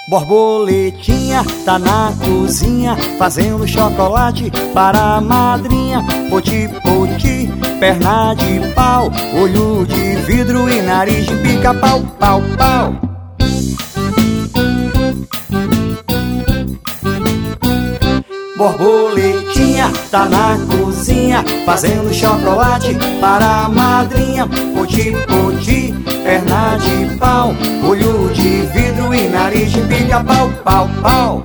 Borboletinha tá na cozinha fazendo chocolate para a madrinha. Poti, poti, perna de pau, olho de vidro e nariz de pica-pau, pau, pau. Borboletinha tá na cozinha fazendo chocolate para a madrinha. Poti, poti, perna de pau, olho de vidro e nariz de pica-pau, pau, pau.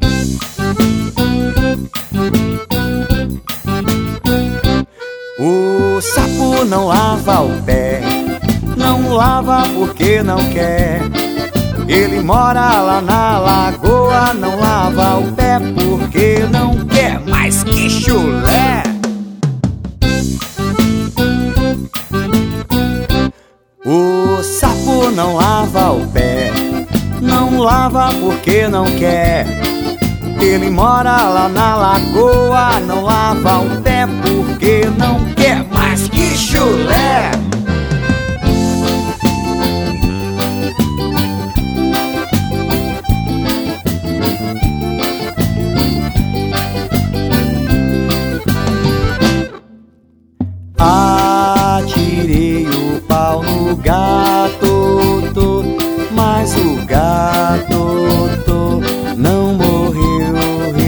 O sapo não lava o pé, não lava porque não quer. Ele mora lá na lagoa, não lava o pé porque não quer mais que chulé. O sapo não lava o pé, não lava porque não quer. Ele mora lá na lagoa, não lava o pé porque não quer mais que chulé. Atirei o pau no gato, mas o gato não morreu.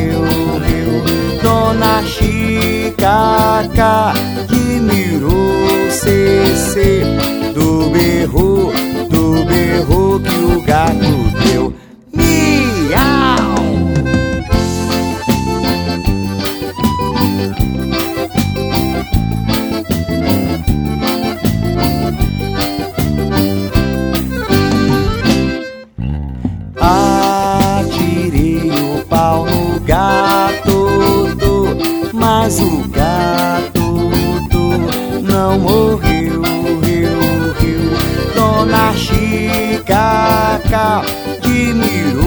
Dona Chicaca admirou cê do berro que o gato deu. Miau! Atirei o pau no gato, mas o gato não morreu. Dona Chicaca admirou